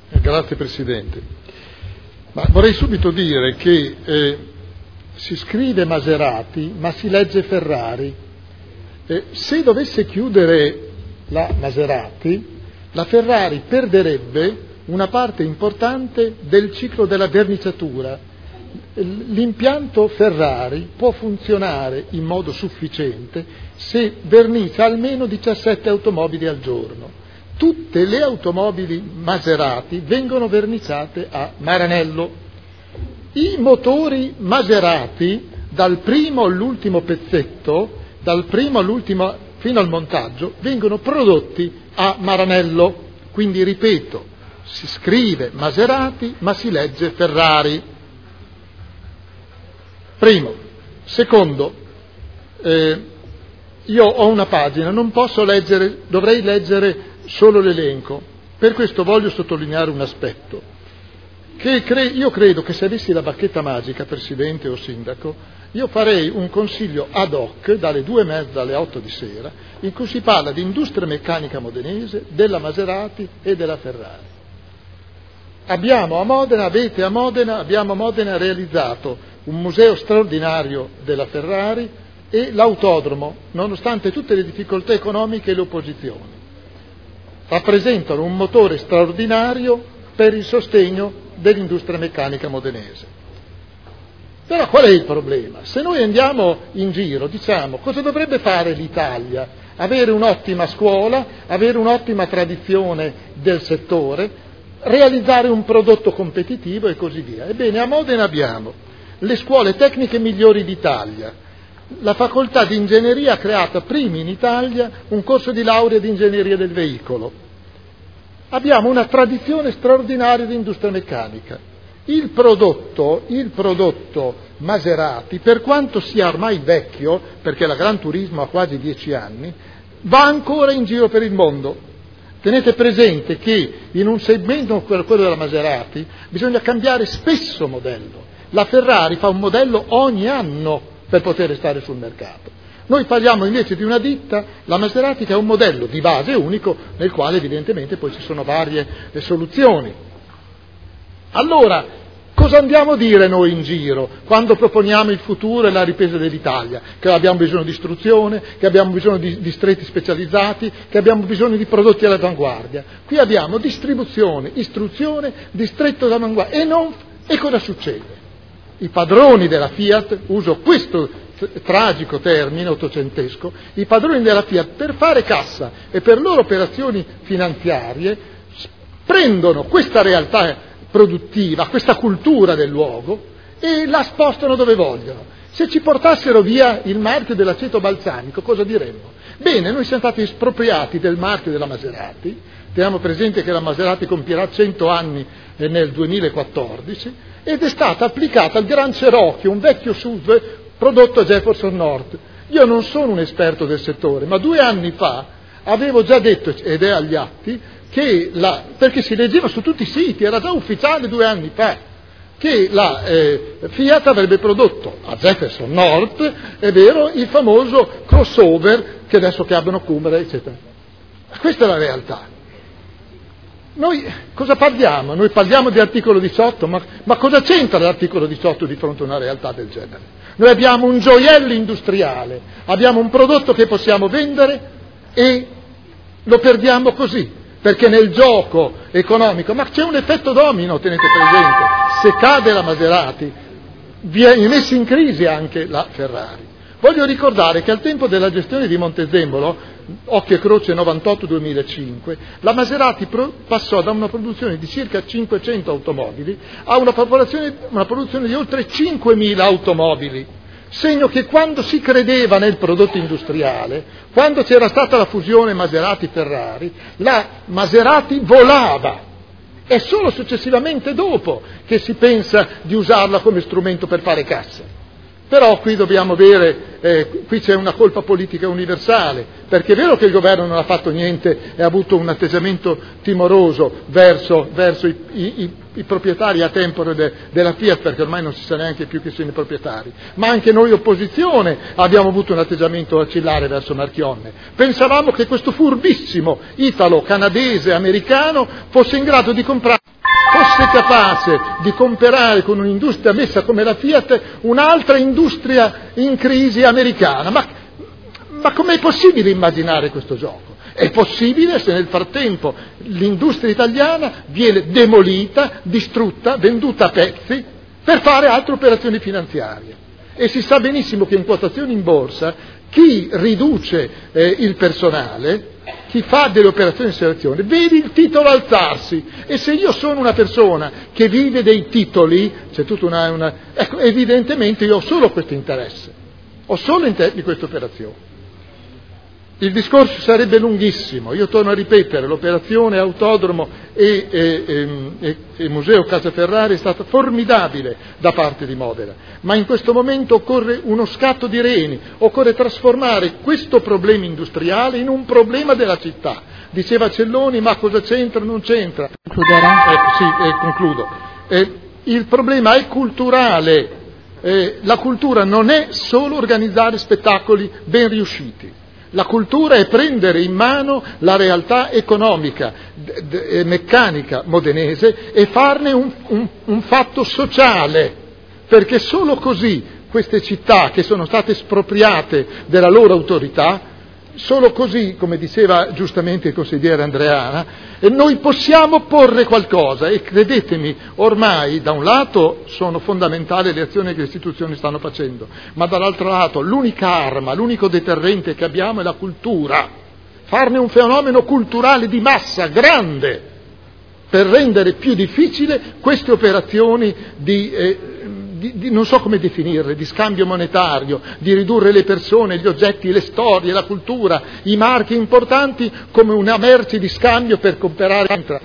Grazie Presidente. Vorrei subito dire che si scrive Maserati ma si legge Ferrari. Se dovesse chiudere la Maserati, la Ferrari perderebbe una parte importante del ciclo della verniciatura. L'impianto Ferrari può funzionare in modo sufficiente se vernicia almeno 17 automobili al giorno. Tutte le automobili Maserati vengono verniciate a Maranello. I motori Maserati, dal primo all'ultimo pezzetto, dal primo all'ultimo fino al montaggio, vengono prodotti a Maranello. Quindi, ripeto, si scrive Maserati ma si legge Ferrari. Primo. Secondo, io ho una pagina, non posso leggere, dovrei leggere solo l'elenco. Per questo voglio sottolineare un aspetto, che io credo che se avessi la bacchetta magica, Presidente o Sindaco, io farei un consiglio ad hoc dalle 2:30 alle 8 di sera, in cui si parla di industria meccanica modenese, della Maserati e della Ferrari. Abbiamo a Modena realizzato un museo straordinario della Ferrari e l'autodromo, nonostante tutte le difficoltà economiche e le opposizioni. Rappresentano un motore straordinario per il sostegno dell'industria meccanica modenese. Però qual è il problema? Se noi andiamo in giro, diciamo, cosa dovrebbe fare l'Italia? Avere un'ottima scuola, avere un'ottima tradizione del settore, realizzare un prodotto competitivo e così via. Ebbene, a Modena abbiamo le scuole tecniche migliori d'Italia. La facoltà di ingegneria ha creato primi in Italia un corso di laurea di ingegneria del veicolo. Abbiamo una tradizione straordinaria di industria meccanica. Il prodotto Maserati, per quanto sia ormai vecchio, perché la Gran Turismo ha quasi 10 anni, va ancora in giro per il mondo. Tenete presente che in un segmento come quello della Maserati bisogna cambiare spesso modello. La Ferrari fa un modello ogni anno per poter stare sul mercato. Noi parliamo invece di una ditta, la Maserati, che è un modello di base unico nel quale evidentemente poi ci sono varie soluzioni. Allora, cosa andiamo a dire noi in giro quando proponiamo il futuro e la ripresa dell'Italia? Che abbiamo bisogno di istruzione, che abbiamo bisogno di distretti specializzati, che abbiamo bisogno di prodotti all'avanguardia. Qui abbiamo distribuzione, istruzione, distretto all'avanguardia e cosa succede? I padroni della Fiat, uso questo tragico termine ottocentesco, i padroni della Fiat per fare cassa e per loro operazioni finanziarie prendono questa realtà produttiva, questa cultura del luogo e la spostano dove vogliono. Se ci portassero via il marchio dell'aceto balsamico, cosa diremmo? Bene, noi siamo stati espropriati del marchio della Maserati, teniamo presente che la Maserati compierà 100 anni nel 2014, ed è stata applicata al Gran Cherokee, un vecchio SUV prodotto a Jefferson North. Io non sono un esperto del settore, ma 2 anni fa avevo già detto, ed è agli atti, che perché si leggeva su tutti i siti, era già ufficiale 2 anni fa, che la Fiat avrebbe prodotto a Jefferson North, è vero, il famoso crossover che adesso chiamano Cumera, eccetera. Questa è la realtà. Noi cosa parliamo? Noi parliamo di articolo 18, ma cosa c'entra l'articolo 18 di fronte a una realtà del genere? Noi abbiamo un gioiello industriale, abbiamo un prodotto che possiamo vendere e lo perdiamo così, perché nel gioco economico, ma c'è un effetto domino, tenete presente, se cade la Maserati viene messa in crisi anche la Ferrari. Voglio ricordare che al tempo della gestione di Montezemolo, occhio e croce 98-2005, la Maserati passò da una produzione di circa 500 automobili a una produzione di oltre 5.000 automobili, segno che quando si credeva nel prodotto industriale, quando c'era stata la fusione Maserati-Ferrari, la Maserati volava. È solo successivamente dopo che si pensa di usarla come strumento per fare cassa. Però qui dobbiamo qui c'è una colpa politica universale, perché è vero che il governo non ha fatto niente e ha avuto un atteggiamento timoroso verso i proprietari a tempore della Fiat, perché ormai non si sa neanche più chi sono i proprietari, ma anche noi opposizione abbiamo avuto un atteggiamento vacillare verso Marchionne. Pensavamo che questo furbissimo italo-canadese-americano fosse in grado di comprare fosse capace di comprare con un'industria messa come la Fiat un'altra industria in crisi americana. Ma com'è possibile immaginare questo gioco? È possibile se nel frattempo l'industria italiana viene demolita, distrutta, venduta a pezzi per fare altre operazioni finanziarie. E si sa benissimo che in quotazioni in borsa chi riduce il personale, chi fa delle operazioni di selezione, vede il titolo alzarsi. E se io sono una persona che vive dei titoli, c'è tutta ecco, evidentemente io ho solo questo interesse, ho solo di queste operazioni. Il discorso sarebbe lunghissimo, io torno a ripetere, l'operazione Autodromo e Museo Casaferrari è stata formidabile da parte di Modena, ma in questo momento occorre uno scatto di reni, occorre trasformare questo problema industriale in un problema della città. Diceva Celloni, ma cosa c'entra? Non c'entra. Concludo. Il problema è culturale, la cultura non è solo organizzare spettacoli ben riusciti. La cultura è prendere in mano la realtà economica, meccanica modenese e farne un fatto sociale, perché solo così queste città che sono state espropriate della loro autorità, solo così, come diceva giustamente il consigliere Andreana, noi possiamo porre qualcosa e credetemi, ormai da un lato sono fondamentali le azioni che le istituzioni stanno facendo, ma dall'altro lato l'unica arma, l'unico deterrente che abbiamo è la cultura, farne un fenomeno culturale di massa grande per rendere più difficile queste operazioni di non so come definirle, di scambio monetario, di ridurre le persone, gli oggetti, le storie, la cultura, i marchi importanti come una merce di scambio per comprare.